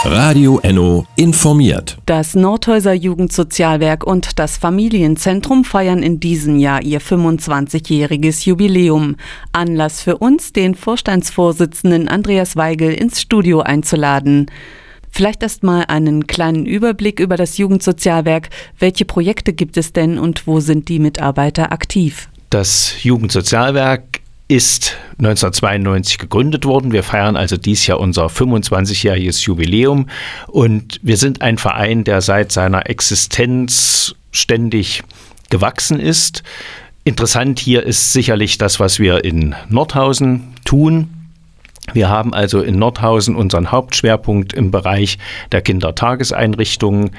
Radio Enno informiert. Das Nordhäuser Jugendsozialwerk und das Familienzentrum feiern in diesem Jahr ihr 25-jähriges Jubiläum. Anlass für uns, den Vorstandsvorsitzenden Andreas Weigel ins Studio einzuladen. Vielleicht erst mal einen kleinen Überblick über das Jugendsozialwerk. Welche Projekte gibt es denn und wo sind die Mitarbeiter aktiv? Das Jugendsozialwerk ist 1992 gegründet worden. Wir feiern also dieses Jahr unser 25-jähriges Jubiläum und wir sind ein Verein, der seit seiner Existenz ständig gewachsen ist. Interessant hier ist sicherlich das, was wir in Nordhausen tun. Wir haben also in Nordhausen unseren Hauptschwerpunkt im Bereich der Kindertageseinrichtungen,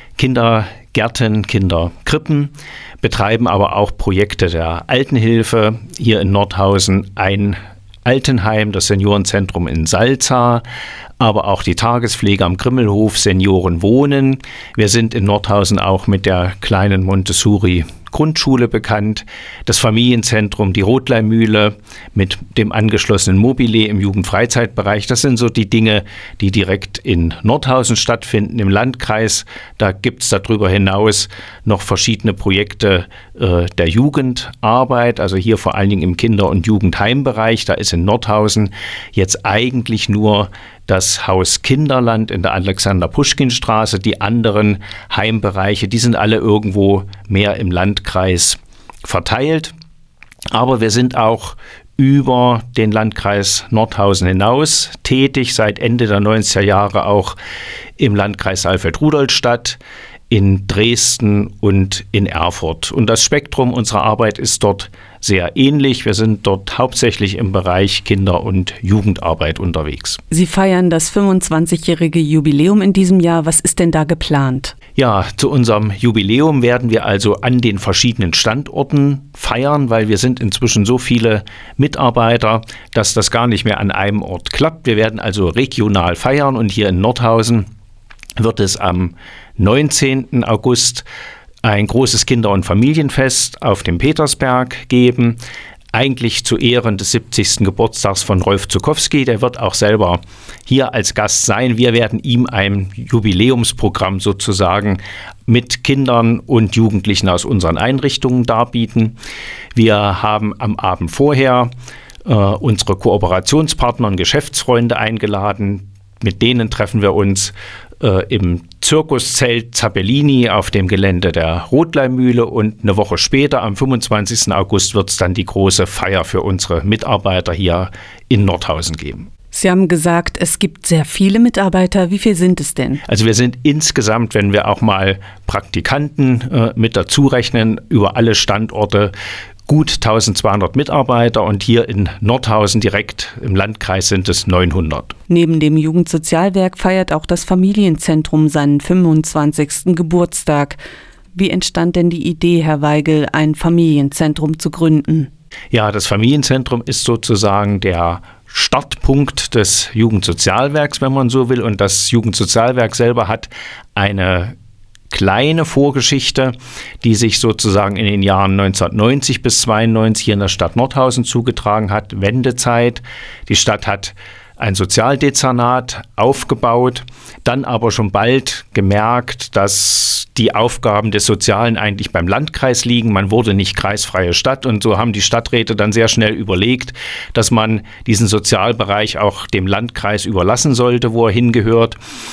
Kindergärten, Kinderkrippen, betreiben aber auch Projekte der Altenhilfe. Hier in Nordhausen ein Altenheim, das Seniorenzentrum in Salza, aber auch die Tagespflege am Grimmelhof, Senioren wohnen. Wir sind in Nordhausen auch mit der kleinen Montessori-Grundschule bekannt. Das Familienzentrum, die Rotleimühle mit dem angeschlossenen Mobile im Jugendfreizeitbereich. Das sind so die Dinge, die direkt in Nordhausen stattfinden, im Landkreis. Da gibt es darüber hinaus noch verschiedene Projekte der Jugendarbeit, also hier vor allen Dingen im Kinder- und Jugendheimbereich. Da ist in Nordhausen jetzt eigentlich nur das Haus Kinderland in der Alexander-Puschkin-Straße. Die anderen Heimbereiche, die sind alle irgendwo mehr im Landkreis verteilt. Aber wir sind auch über den Landkreis Nordhausen hinaus tätig, seit Ende der 90er Jahre auch im Landkreis Saalfeld-Rudolstadt, in Dresden und in Erfurt. Und das Spektrum unserer Arbeit ist dort sehr ähnlich. Wir sind dort hauptsächlich im Bereich Kinder- und Jugendarbeit unterwegs. Sie feiern das 25-jährige Jubiläum in diesem Jahr. Was ist denn da geplant? Ja, zu unserem Jubiläum werden wir also an den verschiedenen Standorten feiern, weil wir sind inzwischen so viele Mitarbeiter, dass das gar nicht mehr an einem Ort klappt. Wir werden also regional feiern und hier in Nordhausen wird es am 19. August ein großes Kinder- und Familienfest auf dem Petersberg geben, eigentlich zu Ehren des 70. Geburtstags von Rolf Zuckowski. Der wird auch selber hier als Gast sein. Wir werden ihm ein Jubiläumsprogramm sozusagen mit Kindern und Jugendlichen aus unseren Einrichtungen darbieten. Wir haben am Abend vorher unsere Kooperationspartner und Geschäftsfreunde eingeladen. Mit denen treffen wir uns im Zirkuszelt Zappellini auf dem Gelände der Rotleimühle und eine Woche später, am 25. August, wird es dann die große Feier für unsere Mitarbeiter hier in Nordhausen geben. Sie haben gesagt, es gibt sehr viele Mitarbeiter. Wie viel sind es denn? Also wir sind insgesamt, wenn wir auch mal Praktikanten mit dazu rechnen, über alle Standorte gut 1200 Mitarbeiter und hier in Nordhausen direkt im Landkreis sind es 900. Neben dem Jugendsozialwerk feiert auch das Familienzentrum seinen 25. Geburtstag. Wie entstand denn die Idee, Herr Weigel, ein Familienzentrum zu gründen? Ja, das Familienzentrum ist sozusagen der Startpunkt des Jugendsozialwerks, wenn man so will. Und das Jugendsozialwerk selber hat eine kleine Vorgeschichte, die sich sozusagen in den Jahren 1990 bis 92 hier in der Stadt Nordhausen zugetragen hat, Wendezeit. Die Stadt hat ein Sozialdezernat aufgebaut, dann aber schon bald gemerkt, dass die Aufgaben des Sozialen eigentlich beim Landkreis liegen. Man wurde nicht kreisfreie Stadt und so haben die Stadträte dann sehr schnell überlegt, dass man diesen Sozialbereich auch dem Landkreis überlassen sollte, wo er hingehört,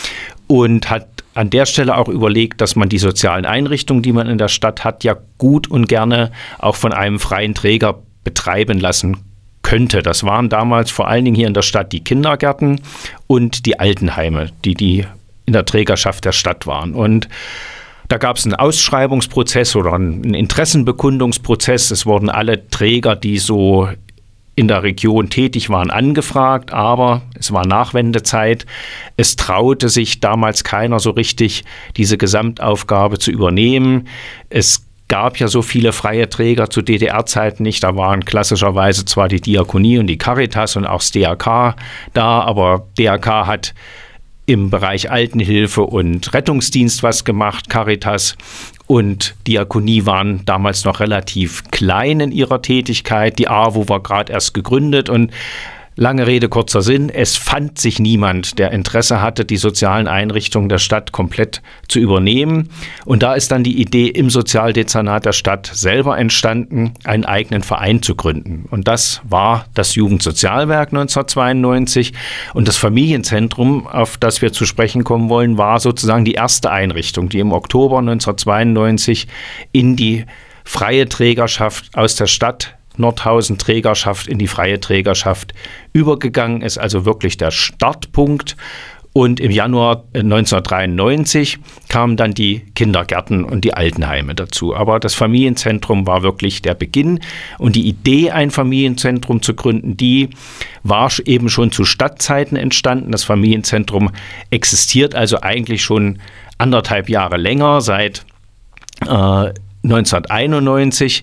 und hat an der Stelle auch überlegt, dass man die sozialen Einrichtungen, die man in der Stadt hat, ja gut und gerne auch von einem freien Träger betreiben lassen könnte. Das waren damals vor allen Dingen hier in der Stadt die Kindergärten und die Altenheime, die in der Trägerschaft der Stadt waren. Und da gab es einen Ausschreibungsprozess oder einen Interessenbekundungsprozess. Es wurden alle Träger, die so in der Region tätig waren, angefragt, aber es war Nachwendezeit. Es traute sich damals keiner so richtig, diese Gesamtaufgabe zu übernehmen. Es gab ja so viele freie Träger zu DDR-Zeiten nicht. Da waren klassischerweise zwar die Diakonie und die Caritas und auch das DRK da, aber DRK hat im Bereich Altenhilfe und Rettungsdienst was gemacht, Caritas und Diakonie waren damals noch relativ klein in ihrer Tätigkeit. Die AWO war gerade erst gegründet und Lange Rede, kurzer Sinn, es fand sich niemand, der Interesse hatte, die sozialen Einrichtungen der Stadt komplett zu übernehmen. Und da ist dann die Idee im Sozialdezernat der Stadt selber entstanden, einen eigenen Verein zu gründen. Und das war das Jugendsozialwerk 1992. Und das Familienzentrum, auf das wir zu sprechen kommen wollen, war sozusagen die erste Einrichtung, die im Oktober 1992 in die freie Trägerschaft aus der Stadt Nordhausen Trägerschaft in die freie Trägerschaft übergegangen ist, also wirklich der Startpunkt. Und im Januar 1993 kamen dann die Kindergärten und die Altenheime dazu. Aber das Familienzentrum war wirklich der Beginn. Und die Idee, ein Familienzentrum zu gründen, die war eben schon zu Stadtzeiten entstanden. Das Familienzentrum existiert also eigentlich schon 1,5 Jahre länger, seit 1991.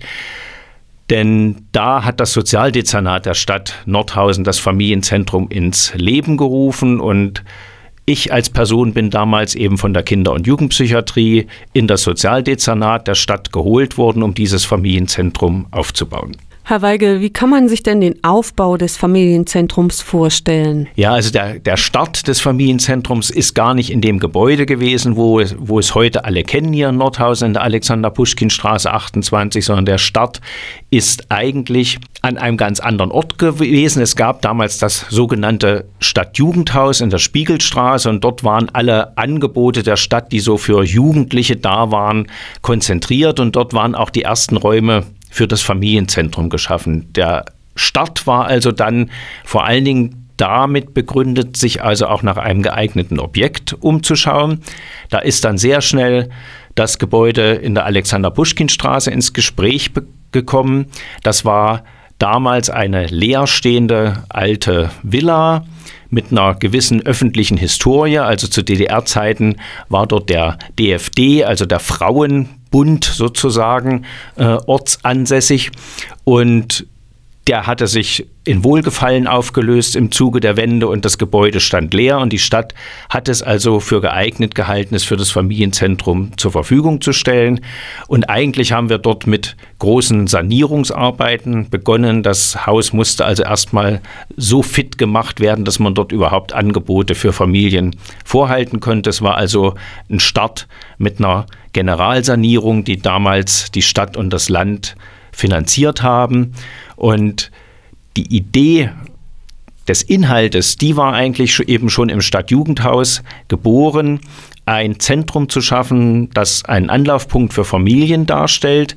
Denn da hat das Sozialdezernat der Stadt Nordhausen das Familienzentrum ins Leben gerufen und ich als Person bin damals eben von der Kinder- und Jugendpsychiatrie in das Sozialdezernat der Stadt geholt worden, um dieses Familienzentrum aufzubauen. Herr Weigel, wie kann man sich denn den Aufbau des Familienzentrums vorstellen? Ja, also der Start des Familienzentrums ist gar nicht in dem Gebäude gewesen, wo es heute alle kennen hier in Nordhausen in der Alexander-Puschkin-Straße 28, sondern der Start ist eigentlich an einem ganz anderen Ort gewesen. Es gab damals das sogenannte Stadtjugendhaus in der Spiegelstraße und dort waren alle Angebote der Stadt, die so für Jugendliche da waren, konzentriert und dort waren auch die ersten Räume für das Familienzentrum geschaffen. Der Start war also dann vor allen Dingen damit begründet, sich also auch nach einem geeigneten Objekt umzuschauen. Da ist dann sehr schnell das Gebäude in der Alexander-Puschkin-Straße ins Gespräch gekommen. Das war damals eine leerstehende alte Villa mit einer gewissen öffentlichen Historie. Also zu DDR-Zeiten war dort der DFD, also der Frauenbund sozusagen, ortsansässig. Und der hatte sich in Wohlgefallen aufgelöst im Zuge der Wende und das Gebäude stand leer und die Stadt hat es also für geeignet gehalten, es für das Familienzentrum zur Verfügung zu stellen. Und eigentlich haben wir dort mit großen Sanierungsarbeiten begonnen. Das Haus musste also erstmal so fit gemacht werden, dass man dort überhaupt Angebote für Familien vorhalten konnte. Es war also ein Start mit einer Generalsanierung, die damals die Stadt und das Land finanziert haben. Und die Idee des Inhaltes, die war eigentlich eben schon im Stadtjugendhaus geboren, ein Zentrum zu schaffen, das einen Anlaufpunkt für Familien darstellt.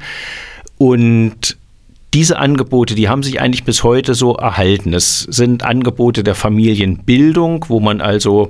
Und diese Angebote, die haben sich eigentlich bis heute so erhalten. Es sind Angebote der Familienbildung, wo man also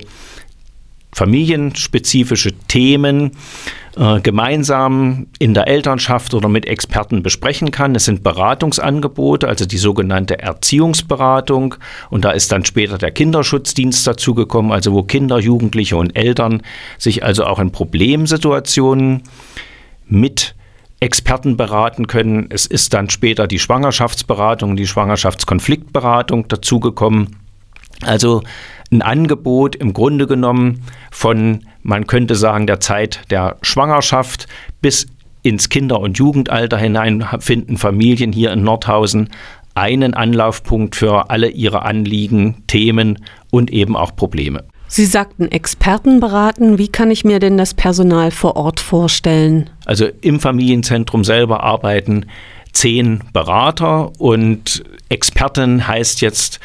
familienspezifische Themen gemeinsam in der Elternschaft oder mit Experten besprechen kann. Es sind Beratungsangebote, also die sogenannte Erziehungsberatung. Und da ist dann später der Kinderschutzdienst dazugekommen, also wo Kinder, Jugendliche und Eltern sich also auch in Problemsituationen mit Experten beraten können. Es ist dann später die Schwangerschaftsberatung, die Schwangerschaftskonfliktberatung dazugekommen. Also ein Angebot im Grunde genommen von, man könnte sagen, der Zeit der Schwangerschaft bis ins Kinder- und Jugendalter hinein finden Familien hier in Nordhausen einen Anlaufpunkt für alle ihre Anliegen, Themen und eben auch Probleme. Sie sagten Experten beraten. Wie kann ich mir denn das Personal vor Ort vorstellen? Also im Familienzentrum selber arbeiten 10 Berater und Experten heißt jetzt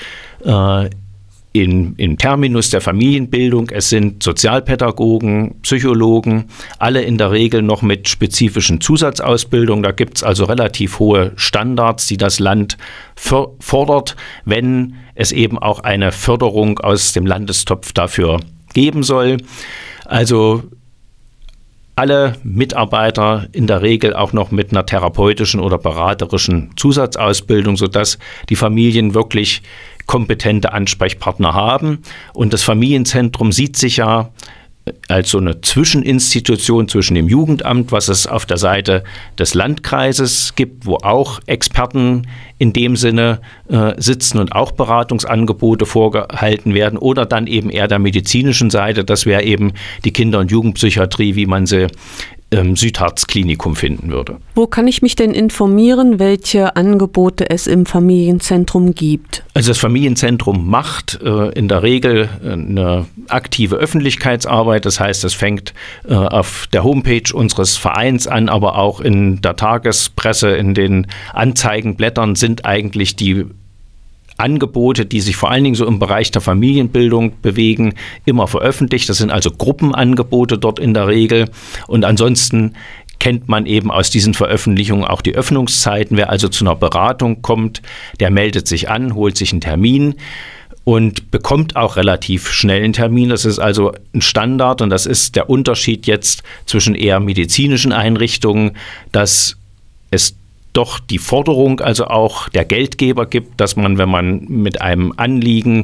im Terminus der Familienbildung, es sind Sozialpädagogen, Psychologen, alle in der Regel noch mit spezifischen Zusatzausbildungen. Da gibt es also relativ hohe Standards, die das Land fordert, wenn es eben auch eine Förderung aus dem Landestopf dafür geben soll. Also alle Mitarbeiter in der Regel auch noch mit einer therapeutischen oder beraterischen Zusatzausbildung, sodass die Familien wirklich kompetente Ansprechpartner haben. Und das Familienzentrum sieht sich ja als so eine Zwischeninstitution zwischen dem Jugendamt, was es auf der Seite des Landkreises gibt, wo auch Experten in dem Sinne sitzen und auch Beratungsangebote vorgehalten werden, oder dann eben eher der medizinischen Seite, das wäre eben die Kinder- und Jugendpsychiatrie, wie man sie Südharz-Klinikum finden würde. Wo kann ich mich denn informieren, welche Angebote es im Familienzentrum gibt? Also das Familienzentrum macht in der Regel eine aktive Öffentlichkeitsarbeit. Das heißt, es fängt auf der Homepage unseres Vereins an, aber auch in der Tagespresse, in den Anzeigenblättern sind eigentlich die Angebote, die sich vor allen Dingen so im Bereich der Familienbildung bewegen, immer veröffentlicht. Das sind also Gruppenangebote dort in der Regel. Und ansonsten kennt man eben aus diesen Veröffentlichungen auch die Öffnungszeiten. Wer also zu einer Beratung kommt, der meldet sich an, holt sich einen Termin und bekommt auch relativ schnell einen Termin. Das ist also ein Standard und das ist der Unterschied jetzt zwischen eher medizinischen Einrichtungen, dass es doch die Forderung also auch der Geldgeber gibt, dass man, wenn man mit einem Anliegen,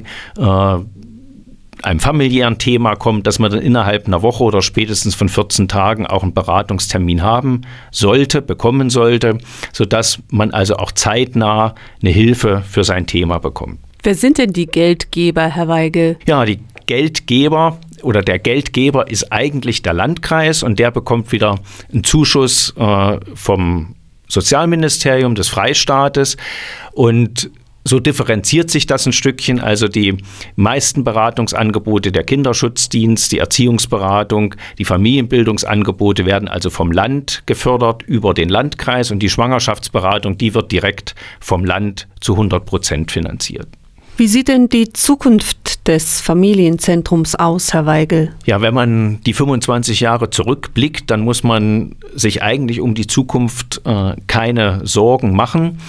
einem familiären Thema kommt, dass man dann innerhalb einer Woche oder spätestens von 14 Tagen auch einen Beratungstermin bekommen sollte, sodass man also auch zeitnah eine Hilfe für sein Thema bekommt. Wer sind denn die Geldgeber, Herr Weigel? Ja, die Geldgeber oder der Geldgeber ist eigentlich der Landkreis und der bekommt wieder einen Zuschuss vom Sozialministerium des Freistaates und so differenziert sich das ein Stückchen. Also die meisten Beratungsangebote, der Kinderschutzdienst, die Erziehungsberatung, die Familienbildungsangebote werden also vom Land gefördert über den Landkreis und die Schwangerschaftsberatung, die wird direkt vom Land zu 100% finanziert. Wie sieht denn die Zukunft des Familienzentrums aus, Herr Weigel? Ja, wenn man die 25 Jahre zurückblickt, dann muss man sich eigentlich um die Zukunft keine Sorgen machen.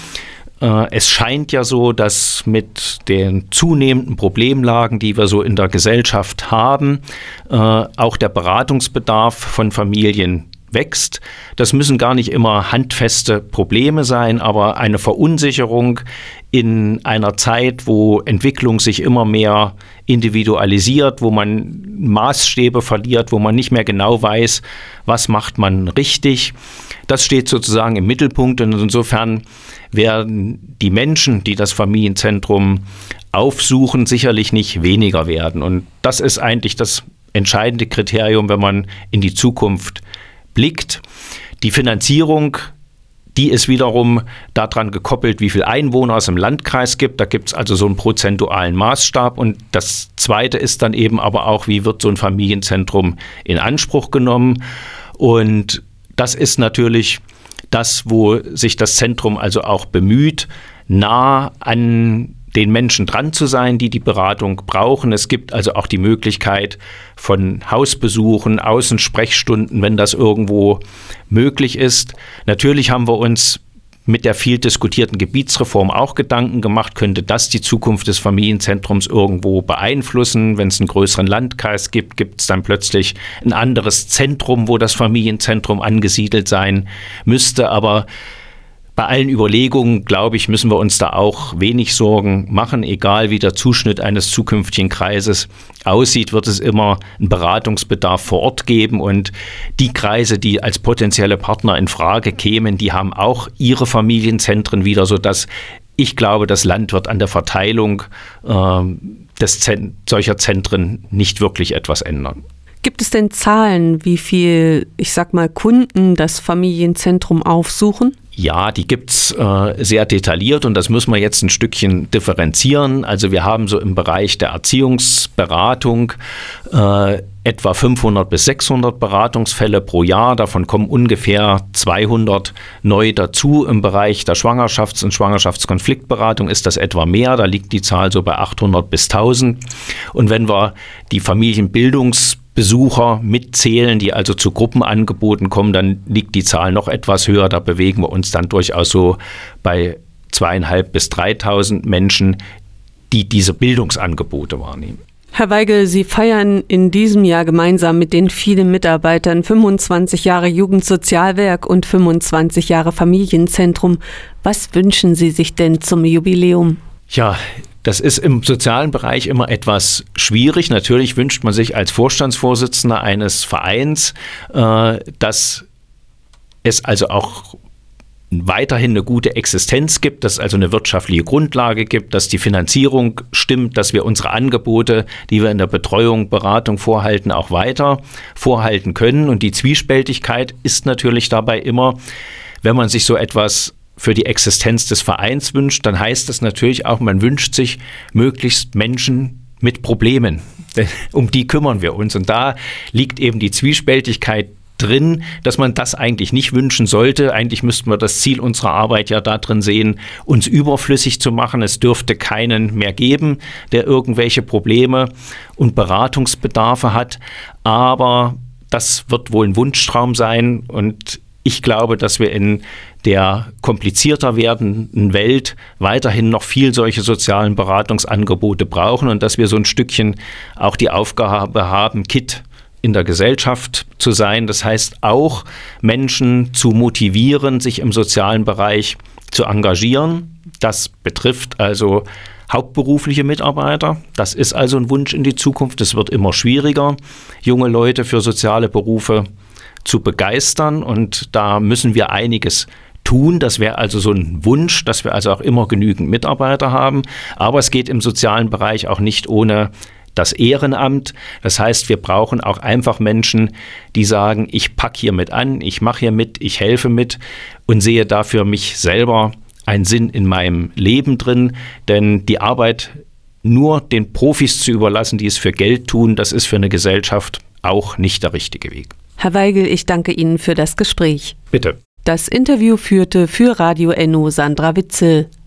Es scheint ja so, dass mit den zunehmenden Problemlagen, die wir so in der Gesellschaft haben, auch der Beratungsbedarf von Familien wächst. Das müssen gar nicht immer handfeste Probleme sein, aber eine Verunsicherung in einer Zeit, wo Entwicklung sich immer mehr individualisiert, wo man Maßstäbe verliert, wo man nicht mehr genau weiß, was macht man richtig. Das steht sozusagen im Mittelpunkt und insofern werden die Menschen, die das Familienzentrum aufsuchen, sicherlich nicht weniger werden. Und das ist eigentlich das entscheidende Kriterium, wenn man in die Zukunft blickt. Die Finanzierung, die ist wiederum daran gekoppelt, wie viele Einwohner es im Landkreis gibt. Da gibt es also so einen prozentualen Maßstab. Und das Zweite ist dann eben aber auch, wie wird so ein Familienzentrum in Anspruch genommen. Und das ist natürlich das, wo sich das Zentrum also auch bemüht, nah an den Menschen dran zu sein, die die Beratung brauchen. Es gibt also auch die Möglichkeit von Hausbesuchen, Außensprechstunden, wenn das irgendwo möglich ist. Natürlich haben wir uns mit der viel diskutierten Gebietsreform auch Gedanken gemacht, könnte das die Zukunft des Familienzentrums irgendwo beeinflussen. Wenn es einen größeren Landkreis gibt, gibt es dann plötzlich ein anderes Zentrum, wo das Familienzentrum angesiedelt sein müsste. Aber bei allen Überlegungen, glaube ich, müssen wir uns da auch wenig Sorgen machen. Egal wie der Zuschnitt eines zukünftigen Kreises aussieht, wird es immer einen Beratungsbedarf vor Ort geben. Und die Kreise, die als potenzielle Partner in Frage kämen, die haben auch ihre Familienzentren wieder, sodass ich glaube, das Land wird an der Verteilung solcher Zentren nicht wirklich etwas ändern. Gibt es denn Zahlen, wie viel, Kunden das Familienzentrum aufsuchen? Ja, die gibt's sehr detailliert und das müssen wir jetzt ein Stückchen differenzieren. Also wir haben so im Bereich der Erziehungsberatung etwa 500 bis 600 Beratungsfälle pro Jahr. Davon kommen ungefähr 200 neu dazu. Im Bereich der Schwangerschafts- und Schwangerschaftskonfliktberatung ist das etwa mehr. Da liegt die Zahl so bei 800 bis 1000. Und wenn wir die Familienbildungsbesucher mitzählen, die also zu Gruppenangeboten kommen, dann liegt die Zahl noch etwas höher. Da bewegen wir uns dann durchaus so bei 2.500 bis 3.000 Menschen, die diese Bildungsangebote wahrnehmen. Herr Weigel, Sie feiern in diesem Jahr gemeinsam mit den vielen Mitarbeitern 25 Jahre Jugendsozialwerk und 25 Jahre Familienzentrum. Was wünschen Sie sich denn zum Jubiläum? Ja, das ist im sozialen Bereich immer etwas schwierig. Natürlich wünscht man sich als Vorstandsvorsitzender eines Vereins, dass es also auch weiterhin eine gute Existenz gibt, dass es also eine wirtschaftliche Grundlage gibt, dass die Finanzierung stimmt, dass wir unsere Angebote, die wir in der Betreuung, Beratung vorhalten, auch weiter vorhalten können. Und die Zwiespältigkeit ist natürlich dabei immer, wenn man sich so etwas für die Existenz des Vereins wünscht, dann heißt das natürlich auch, man wünscht sich möglichst Menschen mit Problemen. Denn um die kümmern wir uns. Und da liegt eben die Zwiespältigkeit drin, dass man das eigentlich nicht wünschen sollte. Eigentlich müssten wir das Ziel unserer Arbeit ja darin sehen, uns überflüssig zu machen. Es dürfte keinen mehr geben, der irgendwelche Probleme und Beratungsbedarfe hat. Aber das wird wohl ein Wunschtraum sein. Und ich glaube, dass wir in der komplizierter werdenden Welt weiterhin noch viel solche sozialen Beratungsangebote brauchen und dass wir so ein Stückchen auch die Aufgabe haben, Kitt in der Gesellschaft zu sein. Das heißt auch, Menschen zu motivieren, sich im sozialen Bereich zu engagieren. Das betrifft also hauptberufliche Mitarbeiter. Das ist also ein Wunsch in die Zukunft. Es wird immer schwieriger, junge Leute für soziale Berufe zu begeistern. Und da müssen wir einiges tun. Das wäre also so ein Wunsch, dass wir also auch immer genügend Mitarbeiter haben. Aber es geht im sozialen Bereich auch nicht ohne das Ehrenamt. Das heißt, wir brauchen auch einfach Menschen, die sagen, ich packe hier mit an, ich mache hier mit, ich helfe mit und sehe dafür mich selber einen Sinn in meinem Leben drin. Denn die Arbeit nur den Profis zu überlassen, die es für Geld tun, das ist für eine Gesellschaft auch nicht der richtige Weg. Herr Weigel, ich danke Ihnen für das Gespräch. Bitte. Das Interview führte für Radio Enno Sandra Witzel.